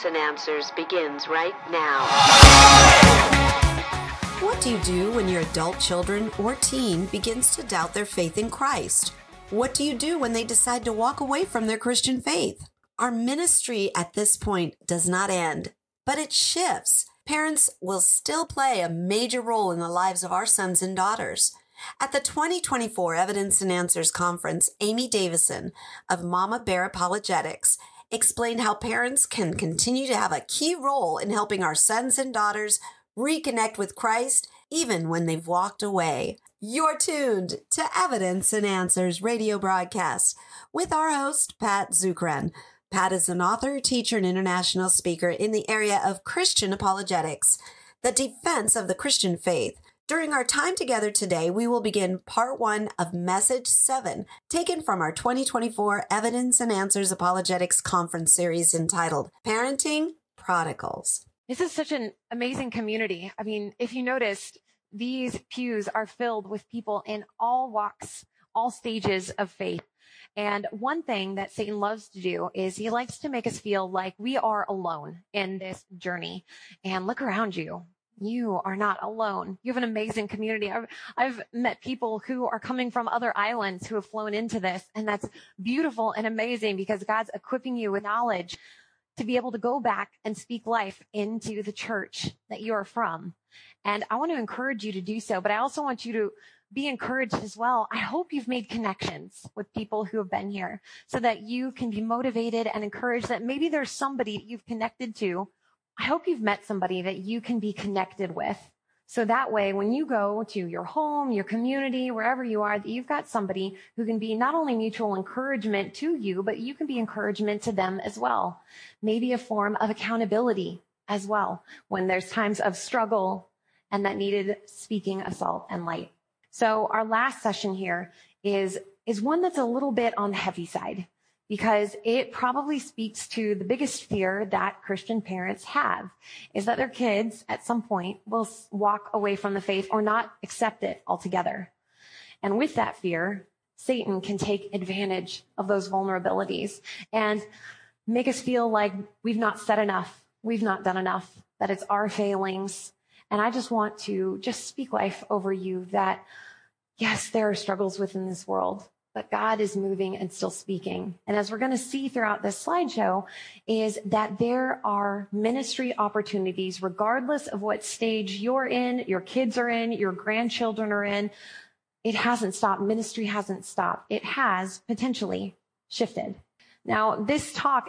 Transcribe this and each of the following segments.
Evidence and Answers begins right now. What do you do when your adult children or teen begins to doubt their faith in Christ? What do you do when they decide to walk away from their Christian faith? Our ministry at this point does not end, but it shifts. Parents will still play a major role in the lives of our sons and daughters. At the 2024 Evidence and Answers Conference, Amy Davison of Mama Bear Apologetics explained how parents can continue to have a key role in helping our sons and daughters reconnect with Christ even when they've walked away. You're tuned to Evidence and Answers radio broadcast with our host, Pat Zukeran. Pat is an author, teacher, and international speaker in the area of Christian apologetics, the defense of the Christian faith. During our time together today, we will begin part 1 of Message 7, taken from our 2024 Evidence and Answers Apologetics Conference series entitled Parenting Prodigals. This is such an amazing community. I mean, if you noticed, these pews are filled with people in all walks, all stages of faith. And one thing that Satan loves to do is he likes to make us feel like we are alone in this journey. And look around you. You are not alone. You have an amazing community. I've met people who are coming from other islands who have flown into this, and that's beautiful and amazing because God's equipping you with knowledge to be able to go back and speak life into the church that you are from. And I want to encourage you to do so, but I also want you to be encouraged as well. I hope you've made connections with people who have been here so that you can be motivated and encouraged that maybe there's somebody that you've connected to. I hope you've met somebody that you can be connected with. So that way, when you go to your home, your community, wherever you are, that you've got somebody who can be not only mutual encouragement to you, but you can be encouragement to them as well. Maybe a form of accountability as well when there's times of struggle and that needed speaking of salt and light. So our last session here is one that's a little bit on the heavy side because it probably speaks to the biggest fear that Christian parents have is that their kids at some point will walk away from the faith or not accept it altogether. And with that fear, Satan can take advantage of those vulnerabilities and make us feel like we've not said enough, we've not done enough, that it's our failings. And I just want to just speak life over you that, yes, there are struggles within this world, but God is moving and still speaking. And as we're going to see throughout this slideshow is that there are ministry opportunities, regardless of what stage you're in, your kids are in, your grandchildren are in. It hasn't stopped. Ministry hasn't stopped. It has potentially shifted. Now, this talk,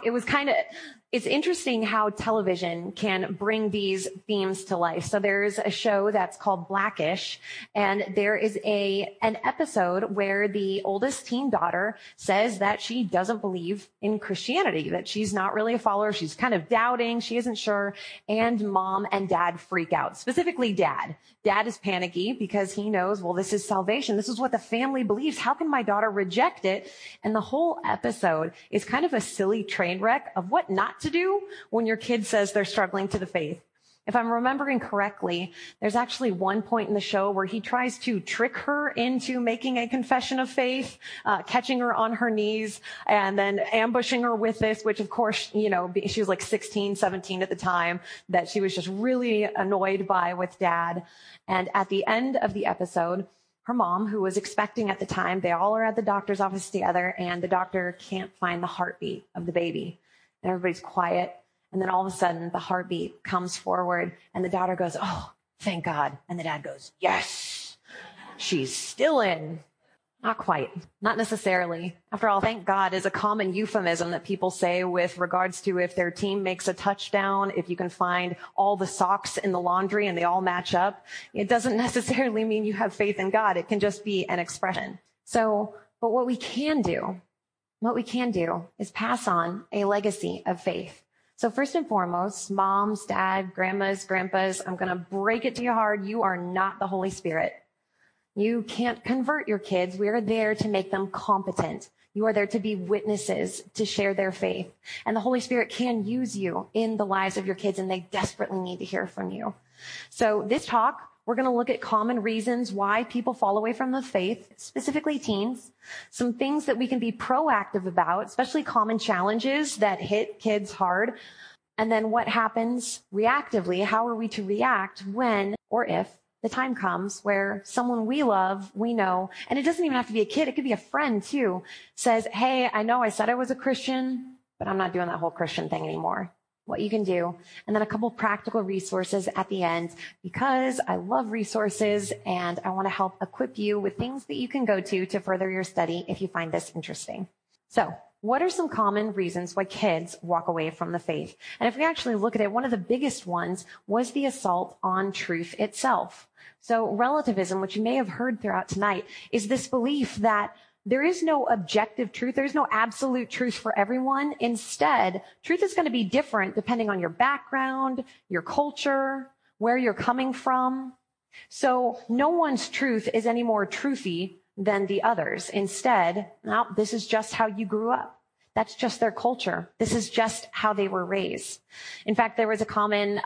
it's interesting how television can bring these themes to life. So there's a show that's called Blackish, and there is an episode where the oldest teen daughter says that she doesn't believe in Christianity, that she's not really a follower. She's kind of doubting. She isn't sure. And mom and dad freak out, specifically dad. Dad is panicky because he knows, well, this is salvation. This is what the family believes. How can my daughter reject it? And the whole episode is kind of a silly train wreck of what not to do when your kid says they're struggling to the faith. If I'm remembering correctly, there's actually one point in the show where he tries to trick her into making a confession of faith, catching her on her knees and then ambushing her with this, which of course, she was like 16, 17 at the time, that she was just really annoyed by with dad. And at the end of the episode, her mom, who was expecting at the time, they all are at the doctor's office together, and the doctor can't find the heartbeat of the baby. And everybody's quiet. And then all of a sudden, the heartbeat comes forward, and the daughter goes, "Oh, thank God." And the dad goes, "Yes, she's still in." Not quite. Not necessarily. After all, thank God is a common euphemism that people say with regards to if their team makes a touchdown, if you can find all the socks in the laundry and they all match up. It doesn't necessarily mean you have faith in God. It can just be an expression. But what we can do is pass on a legacy of faith. So first and foremost, moms, dad, grandmas, grandpas, I'm going to break it to you hard. You are not the Holy Spirit. You can't convert your kids. We are there to make them competent. You are there to be witnesses, to share their faith. And the Holy Spirit can use you in the lives of your kids, and they desperately need to hear from you. So this talk, we're going to look at common reasons why people fall away from the faith, specifically teens, some things that we can be proactive about, especially common challenges that hit kids hard, And then what happens reactively? How are we to react when or if the time comes where someone we love, we know, and it doesn't even have to be a kid, it could be a friend too, says, hey, I know I said I was a Christian, but I'm not doing that whole Christian thing anymore. What you can do. And then a couple practical resources at the end, because I love resources and I want to help equip you with things that you can go to further your study if you find this interesting. So, what are some common reasons why kids walk away from the faith? And if we actually look at it, one of the biggest ones was the assault on truth itself. So relativism, which you may have heard throughout tonight, is this belief that there is no objective truth. There's no absolute truth for everyone. Instead, truth is going to be different depending on your background, your culture, where you're coming from. So no one's truth is any more truthy than the others. Instead, no, this is just how you grew up. That's just their culture. This is just how they were raised. In fact, there was a common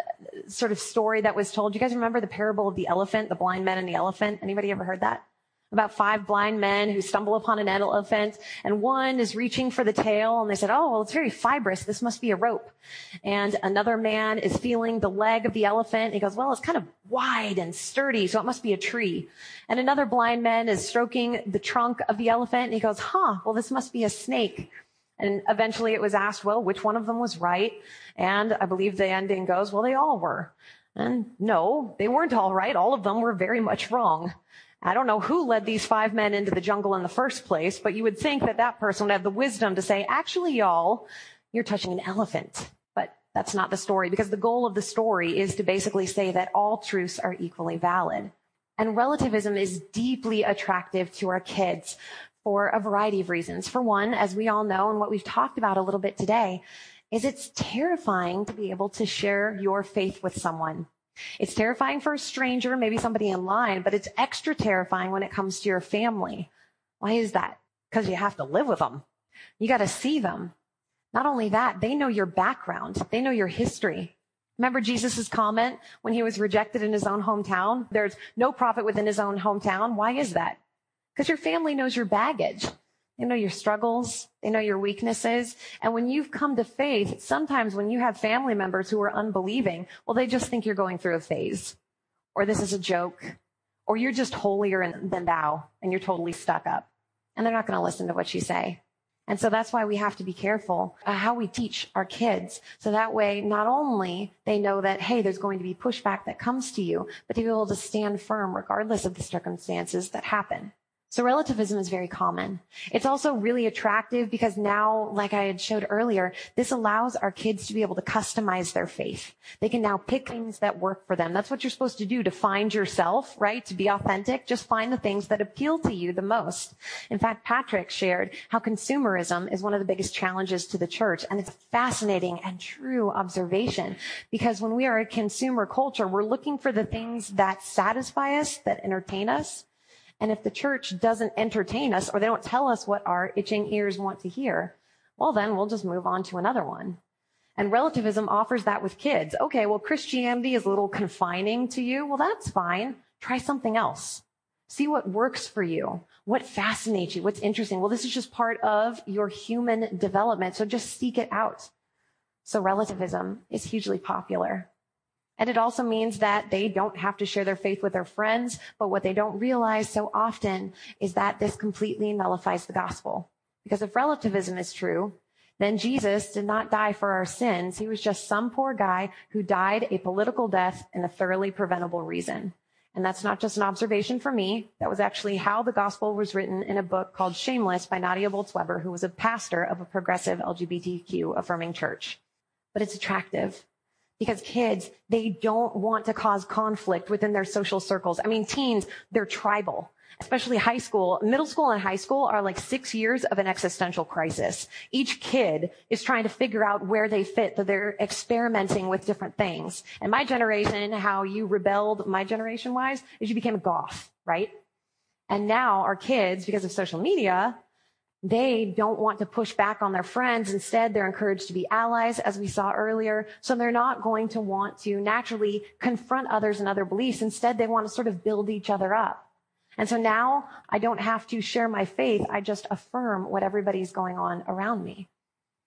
sort of story that was told. You guys remember the parable of the elephant, the blind man and the elephant? Anybody ever heard that? About 5 blind men who stumble upon an elephant, and one is reaching for the tail, and they said, oh, well, it's very fibrous. This must be a rope. And another man is feeling the leg of the elephant. He goes, well, it's kind of wide and sturdy, so it must be a tree. And another blind man is stroking the trunk of the elephant, and he goes, well, this must be a snake. And eventually it was asked, well, which one of them was right? And I believe the ending goes, well, they all were. And no, they weren't all right. All of them were very much wrong. I don't know who led these 5 men into the jungle in the first place, but you would think that that person would have the wisdom to say, actually, y'all, you're touching an elephant. But that's not the story, because the goal of the story is to basically say that all truths are equally valid. And relativism is deeply attractive to our kids for a variety of reasons. For one, as we all know, and what we've talked about a little bit today, is it's terrifying to be able to share your faith with someone. It's terrifying for a stranger, maybe somebody in line, but it's extra terrifying when it comes to your family. Why is that? Because you have to live with them. You got to see them. Not only that, they know your background. They know your history. Remember Jesus' comment when he was rejected in his own hometown? There's no prophet within his own hometown. Why is that? Because your family knows your baggage. They know your struggles. They know your weaknesses. And when you've come to faith, sometimes when you have family members who are unbelieving, well, they just think you're going through a phase, or this is a joke, or you're just holier than thou, and you're totally stuck up. And they're not going to listen to what you say. And so that's why we have to be careful how we teach our kids. So that way, not only they know that, hey, there's going to be pushback that comes to you, but to be able to stand firm regardless of the circumstances that happen. So relativism is very common. It's also really attractive because now, like I had showed earlier, this allows our kids to be able to customize their faith. They can now pick things that work for them. That's what you're supposed to do to find yourself, right? To be authentic. Just find the things that appeal to you the most. In fact, Patrick shared how consumerism is one of the biggest challenges to the church. And it's a fascinating and true observation, because when we are a consumer culture, we're looking for the things that satisfy us, that entertain us. And if the church doesn't entertain us, or they don't tell us what our itching ears want to hear, well, then we'll just move on to another one. And relativism offers that with kids. Okay, well, Christianity is a little confining to you. Well, that's fine. Try something else. See what works for you. What fascinates you? What's interesting? Well, this is just part of your human development, so just seek it out. So relativism is hugely popular. And it also means that they don't have to share their faith with their friends, but what they don't realize so often is that this completely nullifies the gospel. Because if relativism is true, then Jesus did not die for our sins. He was just some poor guy who died a political death in a thoroughly preventable reason. And that's not just an observation from me. That was actually how the gospel was written in a book called Shameless by Nadia Bolz-Weber, who was a pastor of a progressive LGBTQ affirming church. But it's attractive. Because kids, they don't want to cause conflict within their social circles. I mean, teens, they're tribal, especially high school. Middle school and high school are like 6 years of an existential crisis. Each kid is trying to figure out where they fit, that they're experimenting with different things. And my generation, how you rebelled, my generation-wise, is you became a goth, right? And now our kids, because of social media, they don't want to push back on their friends. Instead, they're encouraged to be allies, as we saw earlier. So they're not going to want to naturally confront others and other beliefs. Instead, they want to sort of build each other up. And so now I don't have to share my faith. I just affirm what everybody's going on around me.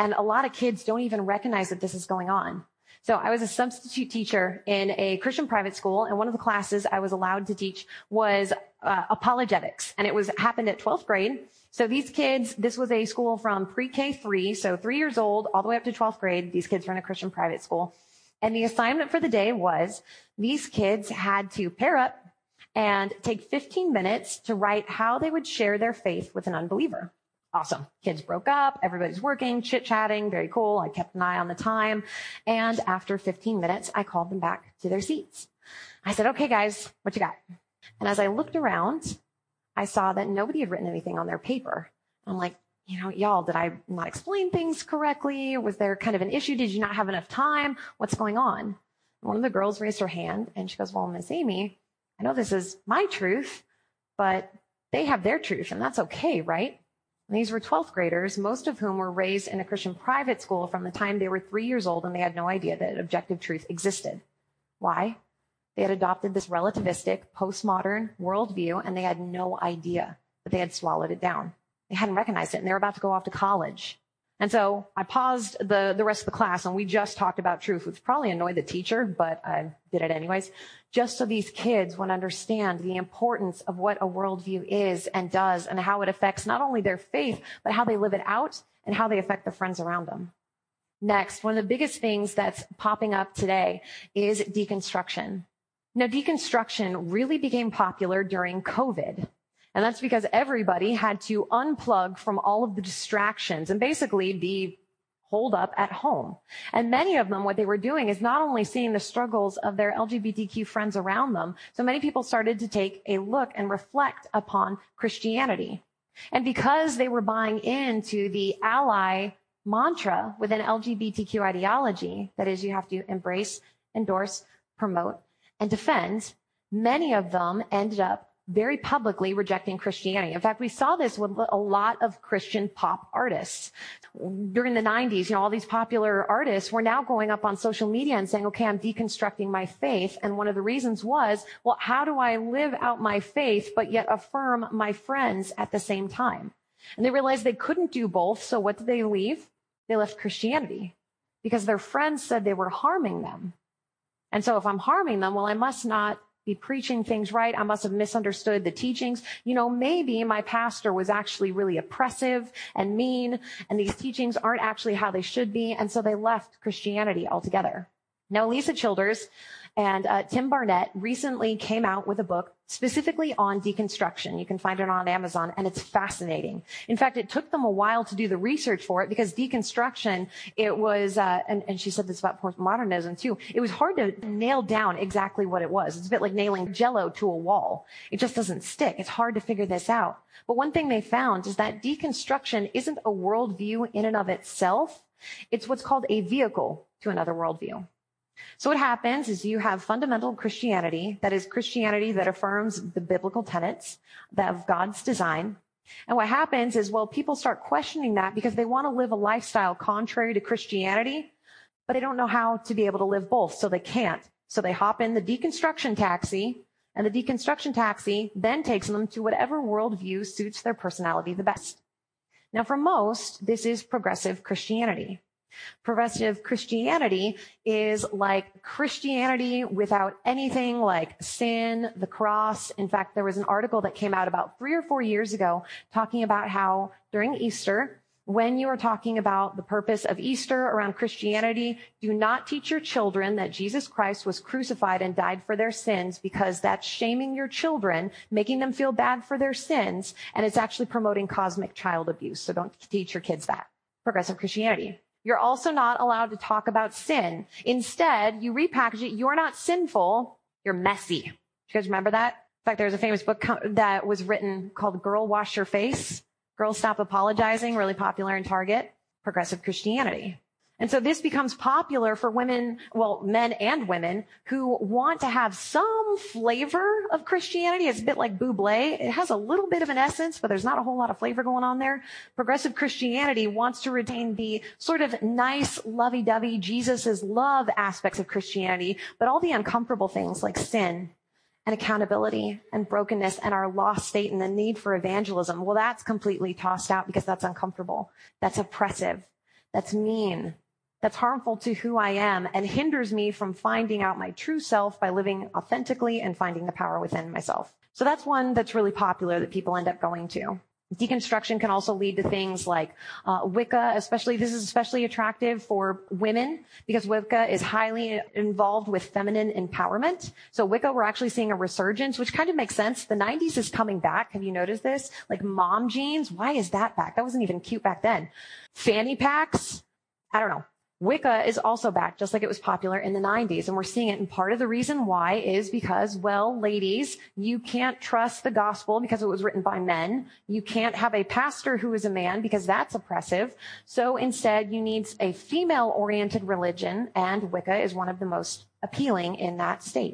And a lot of kids don't even recognize that this is going on. So I was a substitute teacher in a Christian private school, and one of the classes I was allowed to teach was apologetics, and it happened at 12th grade. So these kids, this was a school from pre-K 3, so 3 years old, all the way up to 12th grade. These kids were in a Christian private school. And the assignment for the day was these kids had to pair up and take 15 minutes to write how they would share their faith with an unbeliever. Awesome. Kids broke up. Everybody's working, chit-chatting. Very cool. I kept an eye on the time. And after 15 minutes, I called them back to their seats. I said, okay, guys, what you got? And as I looked around, I saw that nobody had written anything on their paper. I'm like, y'all, did I not explain things correctly? Was there kind of an issue? Did you not have enough time? What's going on? And one of the girls raised her hand and she goes, well, Miss Amy, I know this is my truth, but they have their truth and that's okay, right? And these were 12th graders, most of whom were raised in a Christian private school from the time they were 3 years old, and they had no idea that objective truth existed. Why? They had adopted this relativistic, postmodern worldview, and they had no idea that they had swallowed it down. They hadn't recognized it, and they were about to go off to college. And so I paused the rest of the class, and we just talked about truth, which probably annoyed the teacher, but I did it anyways, just so these kids would understand the importance of what a worldview is and does and how it affects not only their faith, but how they live it out and how they affect their friends around them. Next, one of the biggest things that's popping up today is deconstruction. Now, deconstruction really became popular during COVID. And that's because everybody had to unplug from all of the distractions and basically be holed up at home. And many of them, what they were doing is not only seeing the struggles of their LGBTQ friends around them, so many people started to take a look and reflect upon Christianity. And because they were buying into the ally mantra within LGBTQ ideology, that is, you have to embrace, endorse, promote, and defend, many of them ended up very publicly rejecting Christianity. In fact, we saw this with a lot of Christian pop artists. During the 90s, all these popular artists were now going up on social media and saying, okay, I'm deconstructing my faith. And one of the reasons was, well, how do I live out my faith, but yet affirm my friends at the same time? And they realized they couldn't do both. So what did they leave? They left Christianity because their friends said they were harming them. And so if I'm harming them, well, I must not be preaching things right. I must have misunderstood the teachings. Maybe my pastor was actually really oppressive and mean, and these teachings aren't actually how they should be. And so they left Christianity altogether. Now, Lisa Childers and Tim Barnett recently came out with a book specifically on deconstruction. You can find it on Amazon, and it's fascinating. In fact, it took them a while to do the research for it because deconstruction, it was, and she said this about postmodernism too, it was hard to nail down exactly what it was. It's a bit like nailing Jell-O to a wall. It just doesn't stick. It's hard to figure this out. But one thing they found is that deconstruction isn't a worldview in and of itself. It's what's called a vehicle to another worldview. So what happens is you have fundamental Christianity, that is Christianity that affirms the biblical tenets of God's design. And what happens is, well, people start questioning that because they want to live a lifestyle contrary to Christianity, but they don't know how to be able to live both, so they can't. So they hop in the deconstruction taxi, and the deconstruction taxi then takes them to whatever worldview suits their personality the best. Now, for most, this is progressive Christianity. Progressive Christianity is like Christianity without anything like sin, the cross. In fact, there was an article that came out about 3 or 4 years ago talking about how during Easter, when you are talking about the purpose of Easter around Christianity, do not teach your children that Jesus Christ was crucified and died for their sins, because that's shaming your children, making them feel bad for their sins, and it's actually promoting cosmic child abuse. So don't teach your kids that. Progressive Christianity. You're also not allowed to talk about sin. Instead, you repackage it. You're not sinful. You're messy. You guys remember that? In fact, there's a famous book that was written called Girl, Wash Your Face. Girl, Stop Apologizing, really popular in Target. Progressive Christianity. And so this becomes popular for women, well, men and women who want to have some flavor of Christianity. It's a bit like Bublé. It has a little bit of an essence, but there's not a whole lot of flavor going on there. Progressive Christianity wants to retain the sort of nice, lovey-dovey, Jesus' love aspects of Christianity, but all the uncomfortable things like sin and accountability and brokenness and our lost state and the need for evangelism, well, that's completely tossed out because that's uncomfortable. That's oppressive. that's mean, that's harmful to who I am, and hinders me from finding out my true self by living authentically and finding the power within myself. So that's one that's really popular that people end up going to. Deconstruction can also lead to things like Wicca, this is especially attractive for women because Wicca is highly involved with feminine empowerment. So Wicca, we're actually seeing a resurgence, which kind of makes sense. The 90s is coming back. Have you noticed this? Like mom jeans, why is that back? That wasn't even cute back then. Fanny packs, I don't know. Wicca is also back, just like it was popular in the 90s. And we're seeing it. And part of the reason why is because, well, ladies, you can't trust the gospel because it was written by men. You can't have a pastor who is a man because that's oppressive. So instead, you need a female-oriented religion, and Wicca is one of the most appealing in that state.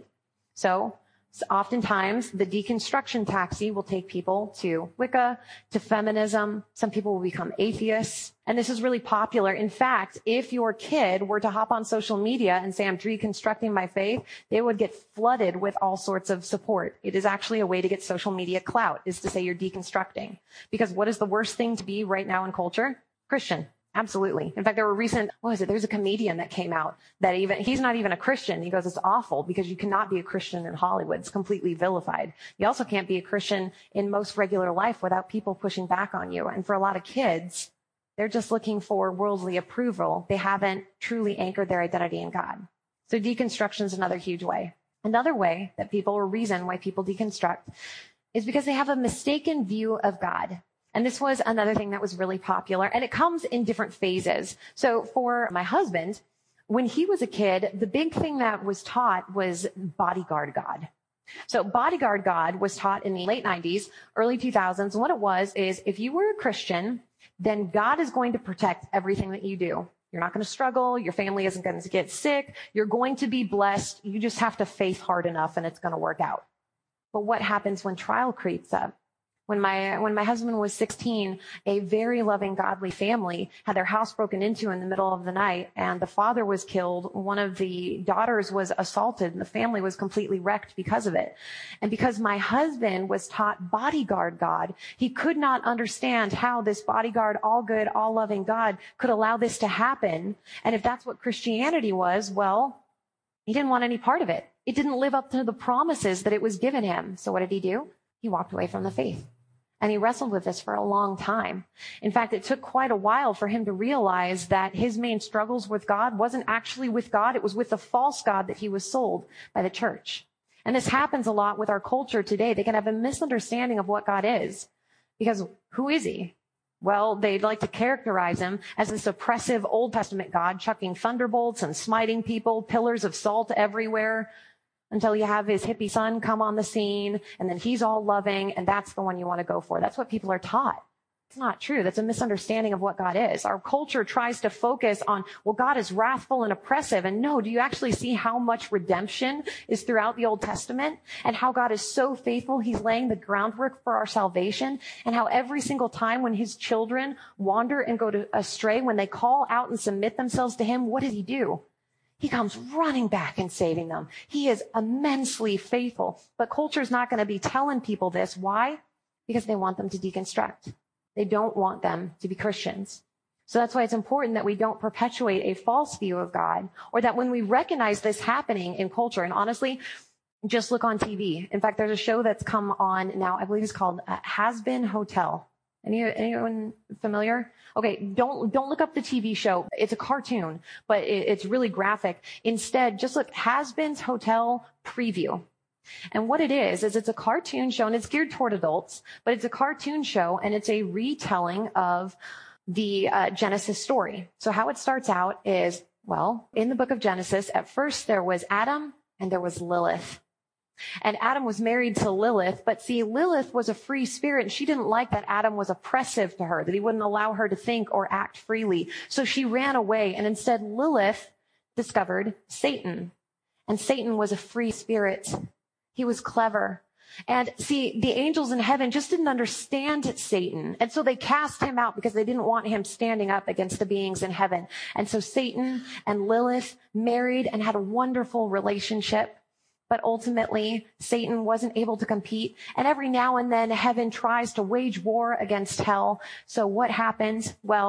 So oftentimes, the deconstruction taxi will take people to Wicca, to feminism. Some people will become atheists. And this is really popular. In fact, if your kid were to hop on social media and say, I'm deconstructing my faith, they would get flooded with all sorts of support. It is actually a way to get social media clout, is to say you're deconstructing. Because what is the worst thing to be right now in culture? Christian. Absolutely. In fact, there's a comedian that came out that he's not even a Christian. He goes, it's awful because you cannot be a Christian in Hollywood. It's completely vilified. You also can't be a Christian in most regular life without people pushing back on you. And for a lot of kids, they're just looking for worldly approval. They haven't truly anchored their identity in God. So deconstruction is another huge way. Another way that reason why people deconstruct is because they have a mistaken view of God. And this was another thing that was really popular, and it comes in different phases. So for my husband, when he was a kid, the big thing that was taught was bodyguard God. So bodyguard God was taught in the late 90s, early 2000s. And what it was is if you were a Christian, then God is going to protect everything that you do. You're not going to struggle. Your family isn't going to get sick. You're going to be blessed. You just have to faith hard enough and it's going to work out. But what happens when trial creeps up? When my husband was 16, a very loving, godly family had their house broken into in the middle of the night, and the father was killed. One of the daughters was assaulted, and the family was completely wrecked because of it. And because my husband was taught bodyguard God, he could not understand how this bodyguard, all good, all loving God could allow this to happen. And if that's what Christianity was, well, he didn't want any part of it. It didn't live up to the promises that it was given him. So what did he do? He walked away from the faith. And he wrestled with this for a long time. In fact, it took quite a while for him to realize that his main struggles with God wasn't actually with God. It was with the false God that he was sold by the church. And this happens a lot with our culture today. They can have a misunderstanding of what God is. Because who is he? Well, they'd like to characterize him as this oppressive Old Testament God, chucking thunderbolts and smiting people, pillars of salt everywhere, until you have his hippie son come on the scene, and then he's all loving, and that's the one you want to go for. That's what people are taught. It's not true. That's a misunderstanding of what God is. Our culture tries to focus on, well, God is wrathful and oppressive. And no, do you actually see how much redemption is throughout the Old Testament and how God is so faithful? He's laying the groundwork for our salvation, and how every single time when his children wander and go astray, when they call out and submit themselves to him, what does he do? He comes running back and saving them. He is immensely faithful. But culture's not going to be telling people this. Why? Because they want them to deconstruct. They don't want them to be Christians. So that's why it's important that we don't perpetuate a false view of God, or that when we recognize this happening in culture, and honestly, just look on TV. In fact, there's a show that's come on now, I believe it's called Has Been Hotel. Anyone familiar? Okay, don't look up the TV show. It's a cartoon, but it's really graphic. Instead, just look Has Been's Hotel Preview. And what it is it's a cartoon show, and it's geared toward adults, but it's a cartoon show, and it's a retelling of the Genesis story. So how it starts out is, well, in the book of Genesis, at first there was Adam and there was Lilith. And Adam was married to Lilith, but see, Lilith was a free spirit, and she didn't like that Adam was oppressive to her, that he wouldn't allow her to think or act freely. So she ran away, and instead Lilith discovered Satan. And Satan was a free spirit. He was clever. And see, the angels in heaven just didn't understand Satan. And so they cast him out because they didn't want him standing up against the beings in heaven. And so Satan and Lilith married and had a wonderful relationship. But ultimately, Satan wasn't able to compete. And every now and then, heaven tries to wage war against hell. So what happens? Well,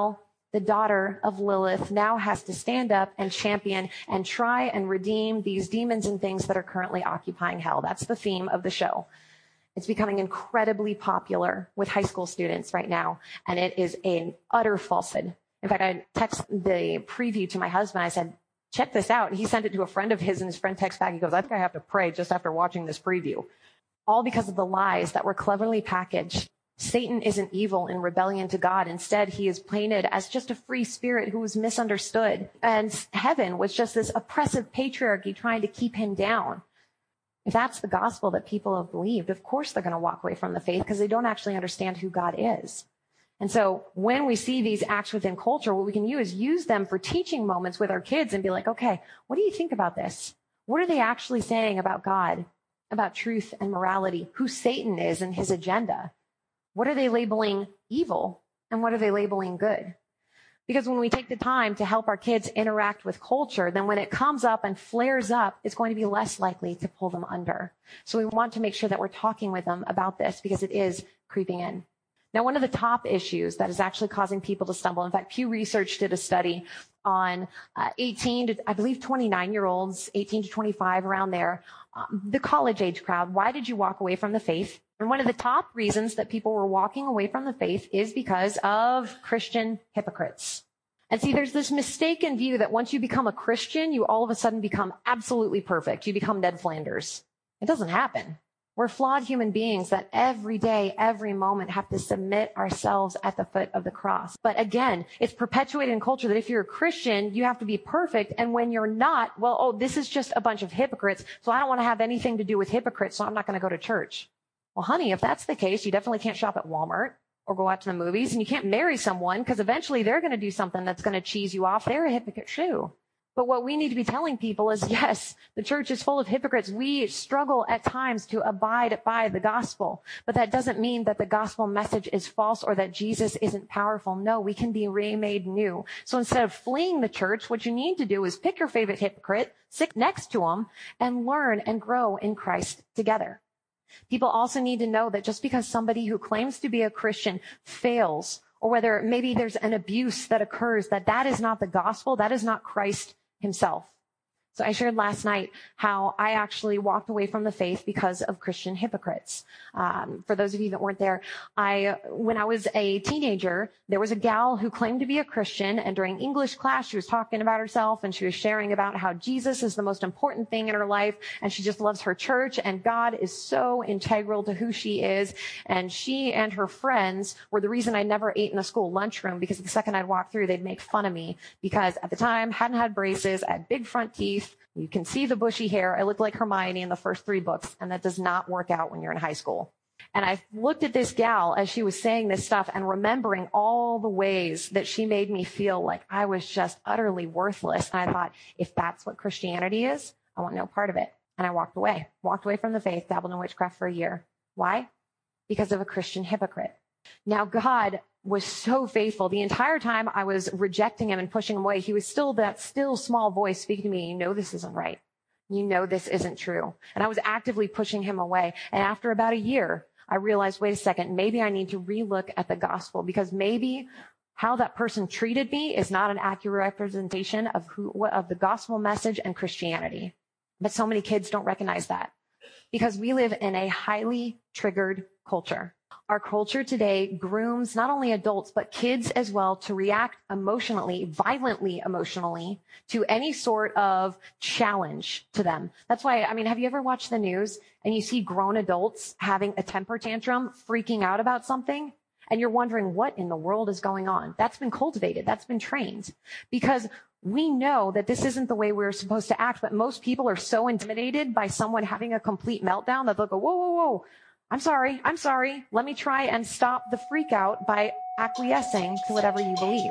the daughter of Lilith, now has to stand up and champion and try and redeem these demons and things that are currently occupying hell. That's the theme of the show. It's becoming incredibly popular with high school students right now, and it is an utter falsehood. In fact, I texted the preview to my husband. I said, check this out. And he sent it to a friend of his, and his friend texted back. He goes, I think I have to pray just after watching this preview. All because of the lies that were cleverly packaged. Satan isn't evil in rebellion to God. Instead, he is painted as just a free spirit who was misunderstood. And heaven was just this oppressive patriarchy trying to keep him down. If that's the gospel that people have believed, of course they're going to walk away from the faith because they don't actually understand who God is. And so when we see these acts within culture, what we can use them for teaching moments with our kids and be like, okay, what do you think about this? What are they actually saying about God, about truth and morality, who Satan is and his agenda? What are they labeling evil and what are they labeling good? Because when we take the time to help our kids interact with culture, then when it comes up and flares up, it's going to be less likely to pull them under. So we want to make sure that we're talking with them about this because it is creeping in. Now, one of the top issues that is actually causing people to stumble, in fact, Pew Research did a study on 18 to, I believe, 29-year-olds, 18 to 25, around there, the college age crowd. Why did you walk away from the faith? And one of the top reasons that people were walking away from the faith is because of Christian hypocrites. And see, there's this mistaken view that once you become a Christian, you all of a sudden become absolutely perfect. You become Ned Flanders. It doesn't happen. We're flawed human beings that every day, every moment have to submit ourselves at the foot of the cross. But again, it's perpetuated in culture that if you're a Christian, you have to be perfect. And when you're not, well, this is just a bunch of hypocrites. So I don't want to have anything to do with hypocrites. So I'm not going to go to church. Well, honey, if that's the case, you definitely can't shop at Walmart or go out to the movies, and you can't marry someone because eventually they're going to do something that's going to cheese you off. They're a hypocrite too. But what we need to be telling people is, yes, the church is full of hypocrites. We struggle at times to abide by the gospel, but that doesn't mean that the gospel message is false or that Jesus isn't powerful. No, we can be remade new. So instead of fleeing the church, what you need to do is pick your favorite hypocrite, sit next to them, and learn and grow in Christ together. People also need to know that just because somebody who claims to be a Christian fails, or whether maybe there's an abuse that occurs, that is not the gospel, that is not Christ himself. So I shared last night how I actually walked away from the faith because of Christian hypocrites. For those of you that weren't there, when I was a teenager, there was a gal who claimed to be a Christian, and during English class, she was talking about herself and she was sharing about how Jesus is the most important thing in her life, and she just loves her church, and God is so integral to who she is. And she and her friends were the reason I never ate in a school lunchroom, because the second I'd walk through, they'd make fun of me because at the time, hadn't had braces, I had big front teeth. You can see the bushy hair. I look like Hermione in the first 3 books, and that does not work out when you're in high school. And I looked at this gal as she was saying this stuff and remembering all the ways that she made me feel like I was just utterly worthless. And I thought, if that's what Christianity is, I want no part of it. And I walked away from the faith, dabbled in witchcraft for a year. Why? Because of a Christian hypocrite. Now, God was so faithful. The entire time I was rejecting him and pushing him away, he was still that still small voice speaking to me. You know this isn't right. You know this isn't true. And I was actively pushing him away. And after about a year, I realized, wait a second, maybe I need to relook at the gospel, because maybe how that person treated me is not an accurate representation of the gospel message and Christianity. But so many kids don't recognize that, because we live in a highly triggered culture. Our culture today grooms not only adults, but kids as well, to react emotionally, violently emotionally, to any sort of challenge to them. That's why, have you ever watched the news and you see grown adults having a temper tantrum, freaking out about something, and you're wondering what in the world is going on? That's been cultivated. That's been trained, because we know that this isn't the way we're supposed to act, but most people are so intimidated by someone having a complete meltdown that they'll go, whoa, whoa, whoa. I'm sorry. Let me try and stop the freak out by acquiescing to whatever you believe.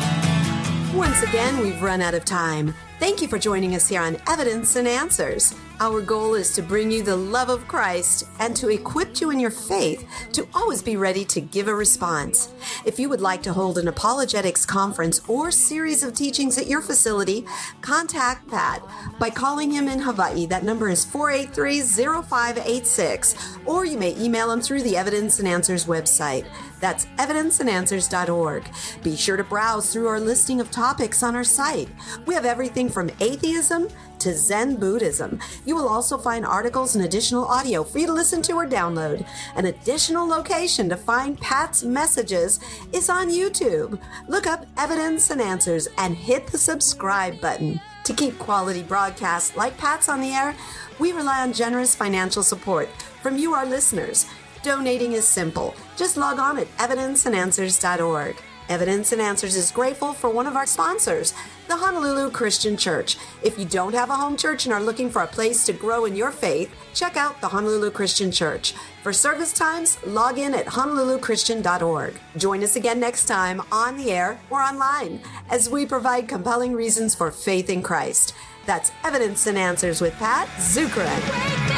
Once again, we've run out of time. Thank you for joining us here on Evidence and Answers. Our goal is to bring you the love of Christ and to equip you in your faith to always be ready to give a response. If you would like to hold an apologetics conference or series of teachings at your facility, contact Pat by calling him in Hawaii. That number is 483-0586, or you may email him through the Evidence and Answers website. That's evidenceandanswers.org. Be sure to browse through our listing of topics on our site. We have everything from atheism to Zen Buddhism. You will also find articles and additional audio for you to listen to or download. An additional location to find Pat's messages is on YouTube. Look up Evidence and Answers and hit the subscribe button. To keep quality broadcasts like Pat's on the air, we rely on generous financial support from you, our listeners. Donating is simple. Just log on at evidenceandanswers.org. Evidence and Answers is grateful for one of our sponsors, the Honolulu Christian Church. If you don't have a home church and are looking for a place to grow in your faith, check out the Honolulu Christian Church. For service times, log in at honoluluchristian.org. Join us again next time on the air or online as we provide compelling reasons for faith in Christ. That's Evidence and Answers with Pat Zukeran.